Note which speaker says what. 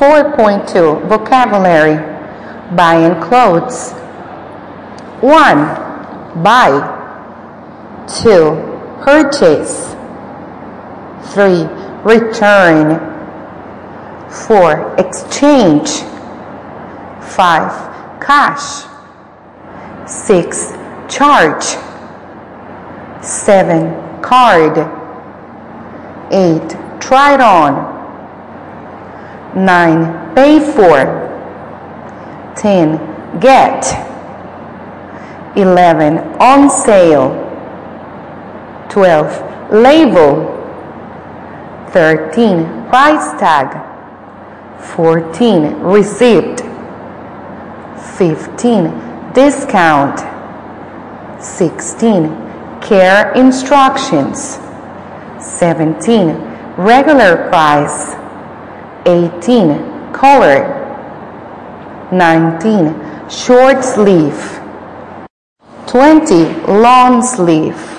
Speaker 1: 4.2 Vocabulary. Buying clothes. 1. Buy. 2. Purchase. 3. Return. 4. Exchange. 5. Cash. 6. Charge. 7. Card. 8. Try it on. 9. Pay for. 10. Get. 11. On sale. 12. Label. 13. Price tag. 14. Receipt. 15. Discount. 16. Care instructions. 17. Regular price. 18. Color. 19. Short sleeve. 20. Long sleeve.